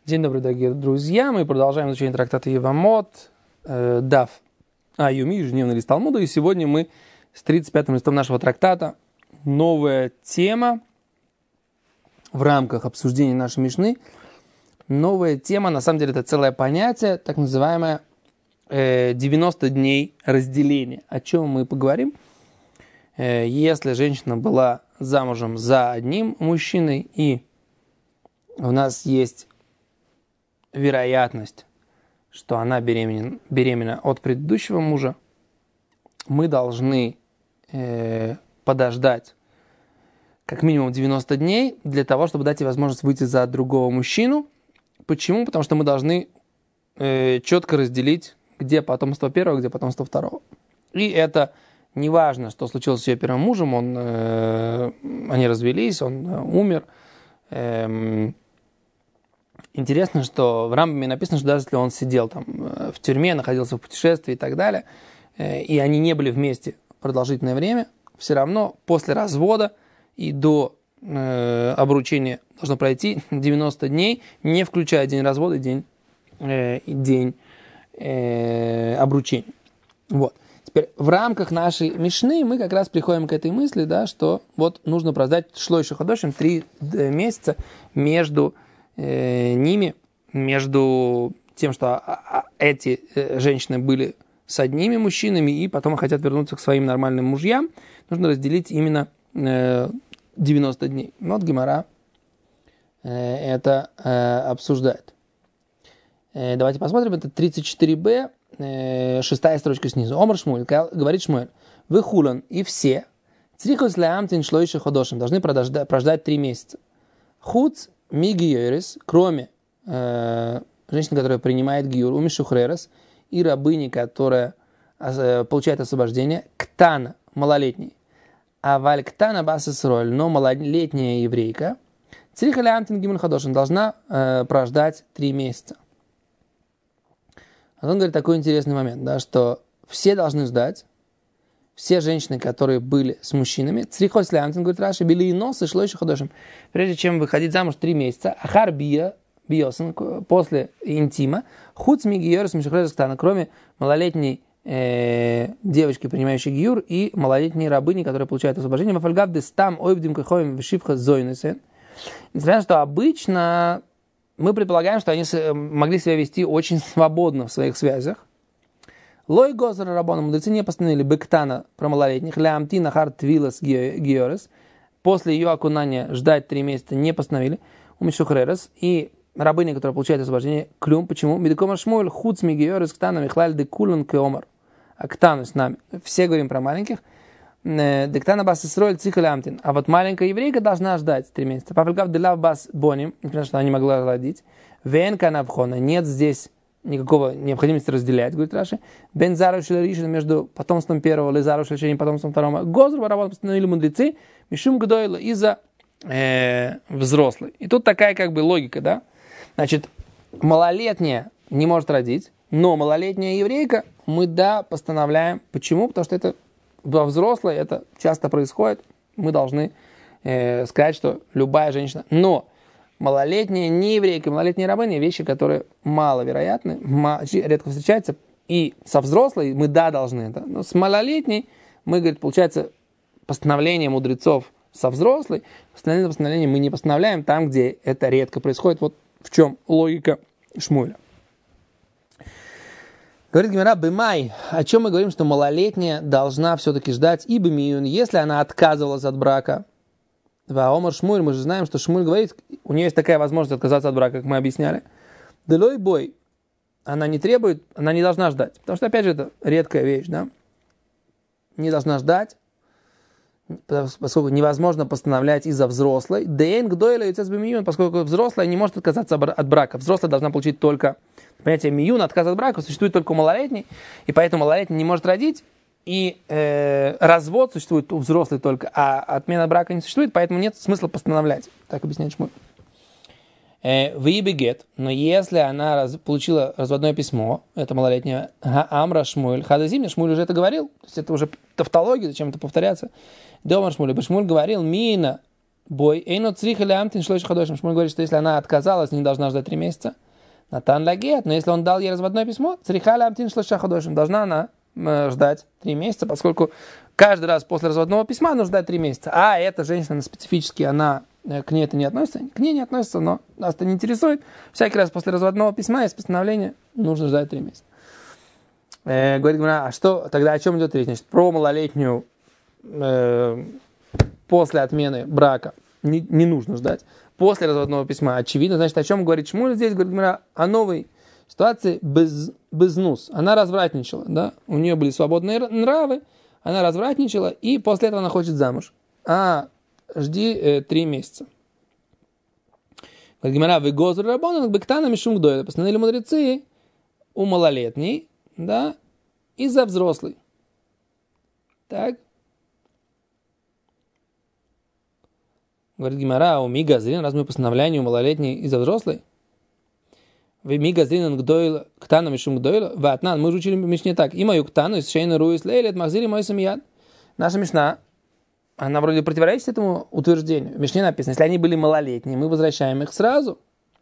День добрый, дорогие друзья. Мы продолжаем изучение трактата Евамот, Дав Аюми, ежедневный лист Талмуда. И сегодня мы с 35-м листом нашего трактата. Новая тема в рамках обсуждения нашей Мишны. Новая тема, на самом деле, это целое понятие, так называемое 90 дней разделения. О чем мы поговорим? Если женщина была замужем за одним мужчиной, и у нас есть вероятность, что она беременна от предыдущего мужа, мы должны подождать как минимум 90 дней для того, чтобы дать ей возможность выйти за другого мужчину. Почему? Потому что мы должны четко разделить, где потомство первого, где потомство второго. И это не важно, что случилось с ее первым мужем, они развелись, он умер. Интересно, что в Рамбаме написано, что даже если он сидел там в тюрьме, находился в путешествии и так далее, и они не были вместе продолжительное время, все равно после развода и до обручения должно пройти 90 дней, не включая день развода и день обручения. Вот. Теперь в рамках нашей Мишны мы как раз приходим к этой мысли, да, что вот нужно продать шлойши ходошим 3 месяца между ними, между тем, что эти женщины были с одними мужчинами и потом хотят вернуться к своим нормальным мужьям, нужно разделить именно 90 дней. Вот Гемара это обсуждает. Давайте посмотрим, это 34b, 6-я строчка снизу. Омар Шмуэль, говорит Шмуэль, вы хулан и все црихос леамтин шлойши ходошим должны прождать 3 месяца. Хуц мигиерес, кроме женщины, которая принимает гиюр, умишухререс, и рабыни, которая получает освобождение, ктана, малолетний. А валь ктана басисроль, но малолетняя еврейка, цриха леамтин гимун ходошин должна прождать 3 месяца. А он говорит такой интересный момент, да, что все должны ждать, все женщины, которые были с мужчинами, црихос леамтин, говорит Раши, били и нос, и шло еще ходошим, прежде чем выходить замуж 3 месяца, ахар биосен, после интима, хуц мигиорес мишухререс ктана, кроме малолетней девочки, принимающей гиюр, и малолетней рабыни, которая получает освобождение, вафальгав дестам ойвдим кахоем вишивха зойнесен. Несмотря на то, что обычно мы предполагаем, что они могли себя вести очень свободно в своих связях. Лой гозер рабоном, мудрецы не постановили бектана про малолетних, лямти нахар твилас гиорес, после ее окунания ждать 3 месяца не постановили, у мишухререс, и рабыня, которая получает освобождение, клюм, почему? Медикомар шмуэль, хуц мигиорес, ктана, михлаль де кулан кеомар, а ктану с нами, все говорим про маленьких, дектана бас исроэль цихаль амтин, а вот маленькая еврейка должна ждать 3 месяца. Павликав делав бас боним, потому что она не могла родить, венка навхона, нет здесь никакого необходимости разделять, говорит Раши. Бен зару шелеришин между потомством первого, лезару шелеришин потомством второго. Гозру воровал постановили мудрецы, мишум гдойла из-за взрослой. И тут такая как бы логика, да? Значит, малолетняя не может родить, но малолетняя еврейка мы, да, постановляем. Почему? Потому что это во взрослой, это часто происходит. Мы должны сказать, что любая женщина. Но малолетняя нееврейка, малолетняя рабыня — вещи, которые маловероятны, редко встречаются. И со взрослой мы, да, должны это. Но с малолетней мы, говорит, получается, постановление мудрецов со взрослой, постановление мы не постановляем там, где это редко происходит. Вот в чем логика Шмуэля. Говорит Гемара, бымай, о чем мы говорим, что малолетняя должна все-таки ждать и бымиюн, если она отказывалась от брака. Омар Шмуэль, мы же знаем, что Шмуэль говорит, у нее есть такая возможность отказаться от брака, как мы объясняли. Делой бой, она не требует, она не должна ждать. Потому что, опять же, это редкая вещь, да? Не должна ждать, поскольку невозможно постановлять из-за взрослой. Дейнг дойла и цезбемиюн, поскольку взрослая не может отказаться от брака. Взрослая должна получить только понятие миюн, отказ от брака, существует только у малолетней, и поэтому малолетний не может родить. И развод существует у взрослой только, а отмена брака не существует, поэтому нет смысла постановлять. Так объясняет Шмуэль. Вибегет, но если она получила разводное письмо, это малолетняя, Амра Шмуэль, Хадазимня, Шмуэль уже это говорил, то есть это уже тавтология, зачем это повторяться. Домар Шмуэль, Шмуэль говорил, Мина бой. Эйно цриха лямтин шлойш ходошим. Шмуль говорит, что если она отказалась, не должна ждать 3 месяца. Натан лагет, но если он дал ей разводное письмо, цриха лямтин шлойш ходошим. Должна она ждать 3 месяца, поскольку каждый раз после разводного письма нужно ждать 3 месяца. А эта женщина специфически, она к ней это не относится, к ней не относится, но нас это не интересует. Всякий раз после разводного письма есть постановление, нужно ждать 3 месяца. Говорит, а что, тогда о чем идет речь? Значит, про малолетнюю после отмены брака не нужно ждать. После разводного письма очевидно. Значит, о чем говорит Шмуль здесь? Говорит, о новой ситуации без нус. Она развратничала, да? У нее были свободные нравы, она развратничала, и после этого она хочет замуж. Жди 3 месяца. Говорит, Гемара, вы гозру рабонан бектана мишум гдойла. Постановили мудрецы у малолетней, да, и за взрослый. Так. Говорит Гемара, у мигазрин, раз мы постановляем у малолетней и за взрослый. Вы мигазрин гдойла, ктана мишум гдойла, ватнан, мы же учили в Мишне так. И мою ктану, из шейна руис лейлет, махзири мой самияд. Наша Мишна, она вроде противоречит этому утверждению. В Мишне написано, если они были малолетние, мы возвращаем их сразу.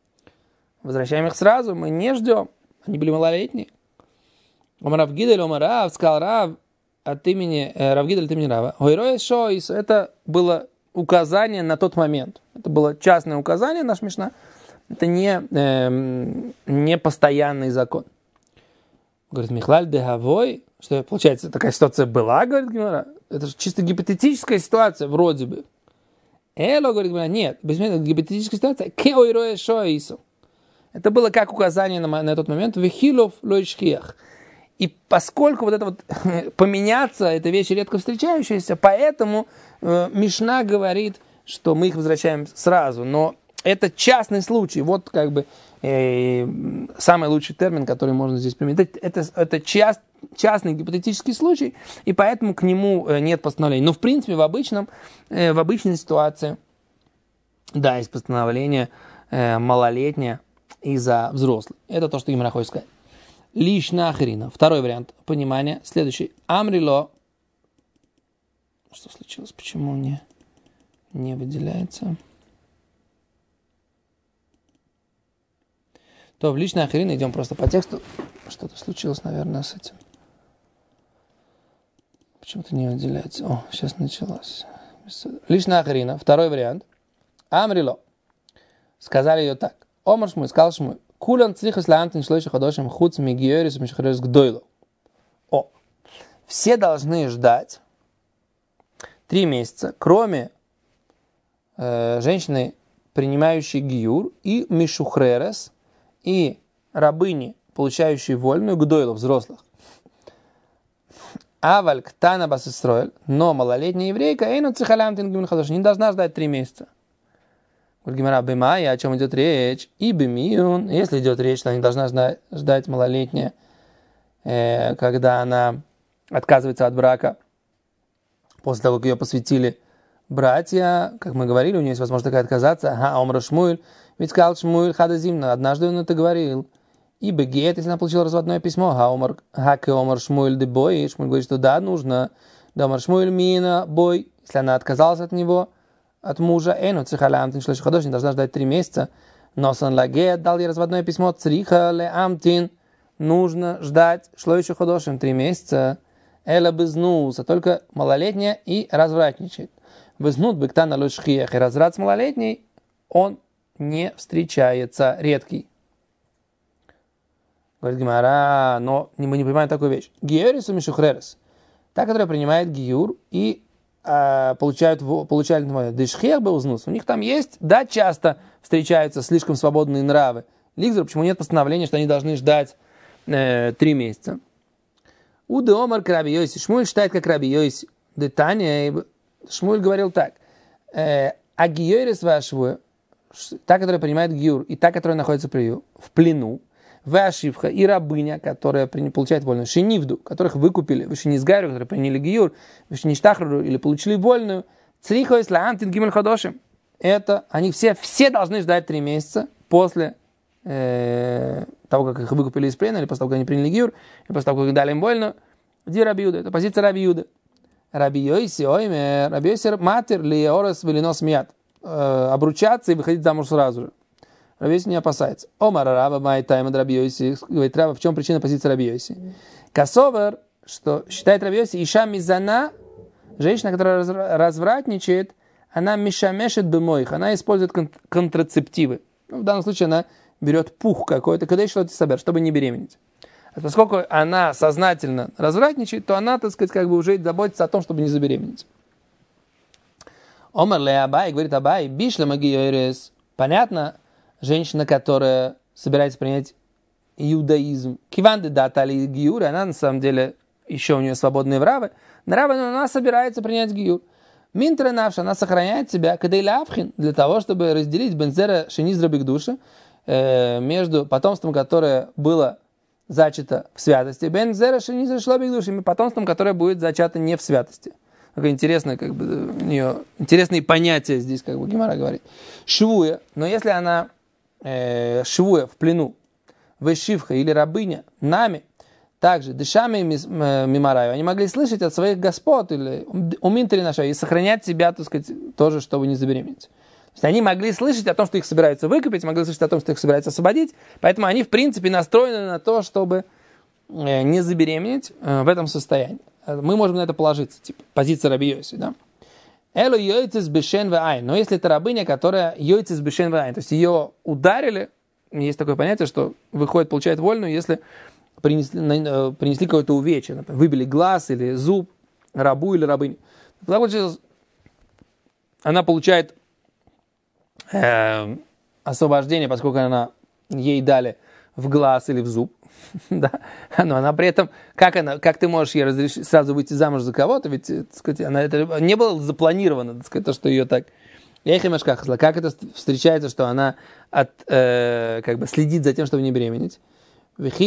Мы не ждем. Они были малолетние. Омар Гидель, Омар Рав, сказал Рав от имени Равгидель от имени Рава. Ойрой шоис, это было указание на тот момент. Это было частное указание, наш Мишна. Это не постоянный закон. Говорит, Михлаль дегавой, что получается, такая ситуация была, говорит Гемара. Это же чисто гипотетическая ситуация, вроде бы. Эло, говорит Гемара, нет, гипотетическая ситуация. Кеойрой шоису. Это было как указание на тот момент. Вехилов лойшхиях. И поскольку вот это вот поменяться, это вещи редко встречающиеся, поэтому Мишна говорит, что мы их возвращаем сразу. Но это частный случай. Вот как бы самый лучший термин, который можно здесь применить. Это частный гипотетический случай, и поэтому к нему нет постановления. Но в принципе в обычной ситуации, да, есть постановление малолетнее и за взрослых. Это то, что Гемара хочет сказать. Лишь нахрина. Второй вариант понимания. Следующий. Амрило. Что случилось? Почему не выделяется? То в личной ахрина идем просто по тексту. Что-то случилось, наверное, с этим. Почему-то не выделяется. О, сейчас началось. Личная ахрина. Второй вариант. Амрило. Сказали ее так. Омар Шмуль, сказал Шмуль. Кулан црихас лаантин шлойши ходошим хуц мигиорис мишхарес гдойло. Все должны ждать 3 месяца, кроме женщины, принимающей гиюр, и мишухререс, и рабыни, получающие вольную, гдойло, взрослых. Аваль ктана басистроэль, но малолетняя еврейка, эйну цихалямтин гимн ходошим, не должна ждать 3 месяца. Гемара бимая, о чем идет речь, и бимиюн, если идет речь, что она не должна ждать малолетняя, когда она отказывается от брака, после того, как ее посвятили братья, как мы говорили, у нее есть возможность такая отказаться, омра Шмуэль, ведь сказал Шмуэль хадазимна, однажды он это говорил, и бегет, если она получила разводное письмо, омар Шмуэль де бой, Шмуэль говорит, что да, нужно, да омар Шмуэль мина бой, если она отказалась от него, от мужа, црихалямтин шлойши ходошим, должна ждать 3 месяца, но сан лагет дал ей разводное письмо, црихалямтин, нужно ждать шлойши ходошим 3 месяца, эла безнуса, только малолетняя и развратничает. Безнут бектана лошхиях, и разврат с малолетней, он не встречается, редкий. Говорит Гемара, но мы не понимаем такую вещь. Гиорис и мишухререс, та, которая принимает гиюр и получают дешхех беузнус. У них там есть, да, часто встречаются слишком свободные нравы. Лигзер, почему нет постановления, что они должны ждать 3 месяца? У Деомар к Раби Йоси. Шмуль считает, как Раби Йоси. Детания. Шмуль говорил так. А гиорис вашего, та, которая принимает гиюр, и та, которая находится в плену, Вашивха и рабыня, которая получает вольную, Шенивду, которых выкупили, Вишенизгарю, которые приняли гиюр, Вишеништахру или получили вольную, Црихоис лаантин гимель ходошим. Это они все должны ждать 3 месяца после того, как их выкупили из плена, или после того, как они приняли гиюр, или после того, как дали им вольную. Ди Раби Юда, это позиция Раби Юда. Раби Йоси матер ли орес велинос мият. обручаться и выходить замуж сразу же. Раби Йоси не опасается. Омар раба май тайма Раби Йоси. Говорит, Раба, в чем причина позиции Раби Йоси? Касовер, что считает Раби Йоси, иша мизана, женщина, которая развратничает, она мишамешет бемоих, она использует контрацептивы. В данном случае она берет пух какой-то, когда еще что-то соберет, чтобы не беременеть. А поскольку она сознательно развратничает, то она, так сказать, как бы уже заботится о том, чтобы не забеременеть. Омар ле Абай, говорит Абай, бишла магиорес. Понятно, женщина, которая собирается принять иудаизм, киванды датали гиюр, она на самом деле еще у нее свободные вравы, но она собирается принять гиюр. Минтра навша, она сохраняет себя, кадейлавхин, для того, чтобы разделить бензера шенизра бигдуши между потомством, которое было зачато в святости, бензера шенизра шла бигдуши, и потомством, которое будет зачато не в святости. Такое интересное, как бы, у нее интересные понятия здесь, как бы Гемара говорит. Швуя, но если она швуя в плену, вешивха или рабыня, нами, также дышами мимараю, они могли слышать от своих господ или уминтри наша и сохранять себя, так сказать, тоже, чтобы не забеременеть. То есть они могли слышать о том, что их собираются выкупить, могли слышать о том, что их собираются освободить, поэтому они, в принципе, настроены на то, чтобы не забеременеть в этом состоянии. Мы можем на это положиться, типа позиция Раби Йоси, да? Эло йойцес бешен ваайн. Но если это рабыня, которая йойцес бешен ваайн, то есть ее ударили, есть такое понятие, что выходит, получает вольную, если принесли какое-то увечье, например, выбили глаз или зуб рабу или рабыне. Тогда она получает освобождение, поскольку ей дали в глаз или в зуб. Да? Но она при этом, как ты можешь ей разрешить сразу выйти замуж за кого-то, ведь, так сказать, это не было запланировано, так сказать, то, что ее так... Как это встречается, что она как бы следит за тем, чтобы не беременеть? Может,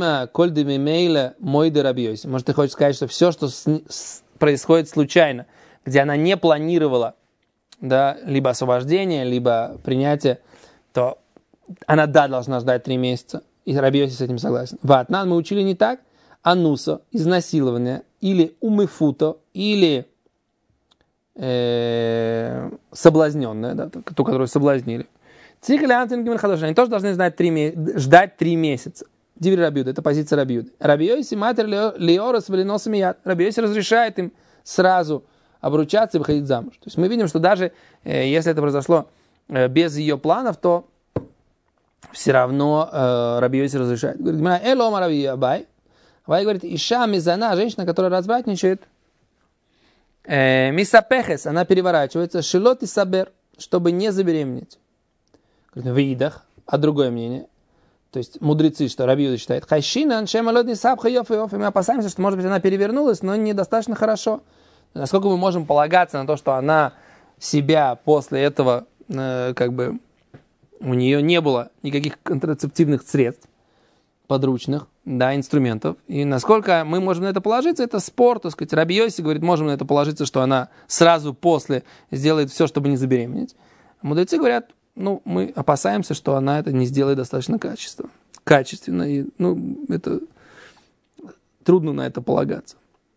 ты хочешь сказать, что все, что происходит случайно, где она не планировала, да, либо освобождение, либо принятие, то она, должна ждать 3 месяца. И Раби Йоси с этим согласен. Ватнан мы учили не так. Ануса, изнасилование, или умыфуто, или соблазненная, да, ту, которую соблазнили. Они тоже должны ждать 3 месяца. Диври Рабиуда, это позиция Рабиуды. Раби Йоси матер лиорас велиносами яд. Раби Йоси разрешает им сразу обручаться и выходить замуж. То есть мы видим, что даже если это произошло без ее планов, то все равно Раби Йоси разрешает. Говорит, элома Раби Абай. Абай говорит, иша мизана, женщина, которая развратничает, мисапехес, она переворачивается, шилот и сабер, чтобы не забеременеть. Говорит, видах, а другое мнение. То есть мудрецы, что Раби Йоси считает, хайшина, аншемалодни сабха йоф и йоф, и мы опасаемся, что, может быть, она перевернулась, но недостаточно хорошо. Насколько мы можем полагаться на то, что она себя после этого, как бы, у нее не было никаких контрацептивных средств подручных, да, инструментов. И насколько мы можем на это положиться, это спор, так сказать. Раби Йоси говорит, можем на это положиться, что она сразу после сделает все, чтобы не забеременеть. Мудрецы говорят, мы опасаемся, что она это не сделает достаточно качественно. И, это трудно на это полагаться.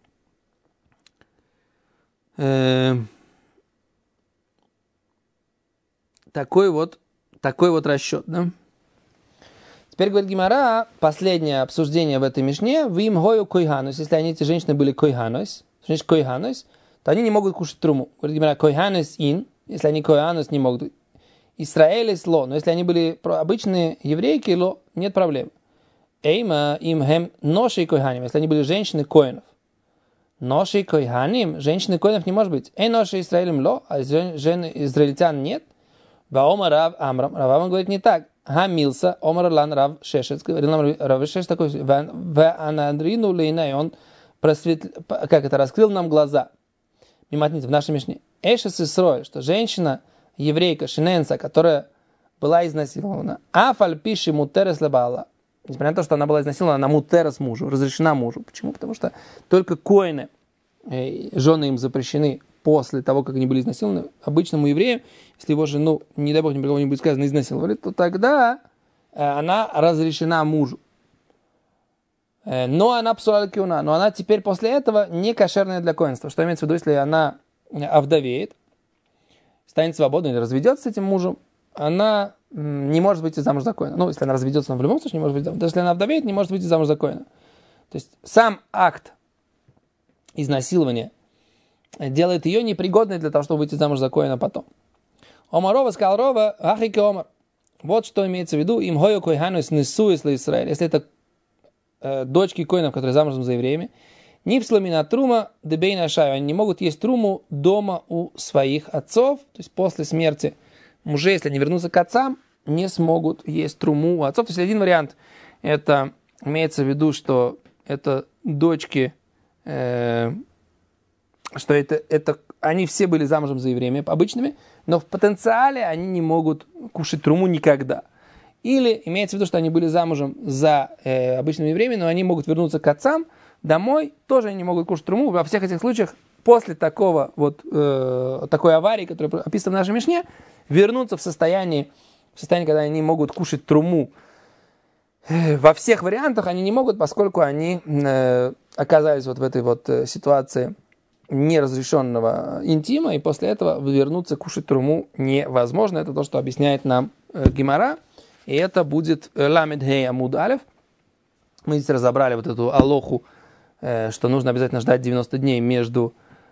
Такой вот расчет, да? Теперь, говорит Гемара, последнее обсуждение в этой мишне, в им гою койганус, если эти женщины были койганус, то они не могут кушать труму. Говорит Гемара, койганус ин, если они койганус не могут. Исраэлис ло, но если они были обычные еврейки, ло, нет проблем. Эйма им хем ношей койганим, если они были женщины коинов. Ношей койганим, женщины коинов не может быть. Эй ношей Исраэлем ло, а жен израильтян нет. Ваома Рав Амрам, Рав Амрам говорит не так. Хамилса, Омар Лан Рав Шешец, говорил нам Рав Шешец такой, в Анадрину Лейна, и он раскрыл нам глаза. Миматните, в нашей мишне. Эшес Исрой, что женщина, еврейка, шиненца, которая была изнасилована, афаль пиши мутерес лебала, несмотря на то, что она была изнасилована, она мутерес мужу, разрешена мужу. Почему? Потому что только коины, жены им запрещены после того, как они были изнасилованы. Обычному еврею, если его жену, не дай бог, ни при кого не будет сказано, изнасиловали, то тогда она разрешена мужу. Но она псуаль киуна, но она теперь после этого не кошерная для коинства. Что имеется в виду, если она овдовеет, станет свободной или разведется с этим мужем, она не может выйти замуж за коэна. Ну, если она разведется, она в любом случае не может выйти замуж. Даже если она вдовеет, не может выйти замуж за коэна. То есть сам акт изнасилования делает ее непригодной для того, чтобы выйти замуж за коэна потом. Омарова сказал Рова, ахики омар. Вот что имеется в виду, им хою койхану снесу из Израиля. Если это дочки коинов, которые замужем за евреями, нипсламина трума дебейна шаю, они не могут есть труму дома у своих отцов, то есть после смерти мужей, если они вернутся к отцам, не смогут есть труму у отцов. То есть один вариант, это имеется в виду, что это дочки, что это они все были замужем за евреями обычными, но в потенциале они не могут кушать труму никогда. Или имеется в виду, что они были замужем за обычными евреями, но они могут вернуться к отцам домой, тоже они не могут кушать труму. Во всех этих случаях после такой аварии, которая описана в нашей Мишне, вернуться в состояние, когда они могут кушать труму. Во всех вариантах они не могут, поскольку они оказались вот в этой вот ситуации неразрешенного интима, и после этого вернуться кушать труму невозможно. Это то, что объясняет нам Гемара, и это будет Ламед Хей Амуд Алеф. Мы здесь разобрали вот эту алоху, что нужно обязательно ждать 90 дней между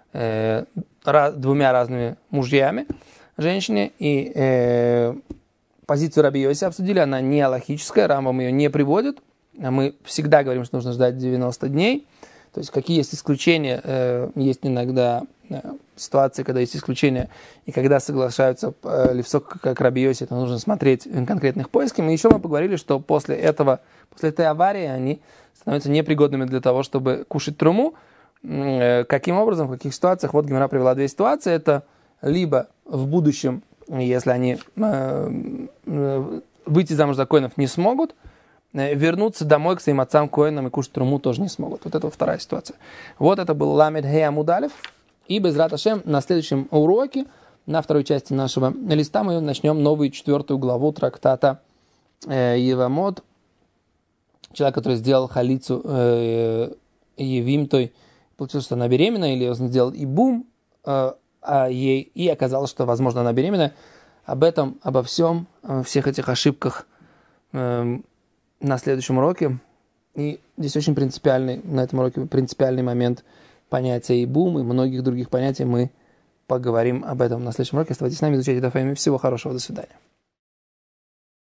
двумя разными мужьями женщине, и позицию Раби Йоси обсудили, она не алохическая, Рамбам ее не приводит, мы всегда говорим, что нужно ждать 90 дней. То есть какие есть исключения, есть иногда ситуации, когда есть исключения, и когда соглашаются левсок, как Раби Йоси, это нужно смотреть конкретных поисков. И еще мы поговорили, что после этой аварии они становятся непригодными для того, чтобы кушать труму. Каким образом, в каких ситуациях? Вот Гемара привела две ситуации. Это либо в будущем, если они выйти замуж за коинов не смогут, вернуться домой к своим отцам коинам и кушать труму тоже не смогут. Вот это вторая ситуация. Вот это был Ламед Хей Амуд Алеф. И Безрат Ашем на следующем уроке, на второй части нашего листа, мы начнем новую 4 главу трактата Евамот. Человек, который сделал халицу Евимтой, получилось, что она беременна, или он сделал ибум, и оказалось, что, возможно, она беременна. Об этом, обо всем, всех этих ошибках на следующем уроке. И здесь очень на этом уроке принципиальный момент понятия ибум и многих других понятий. Мы поговорим об этом на следующем уроке. Оставайтесь с нами, изучайте Даф Йоми. Всего хорошего, до свидания.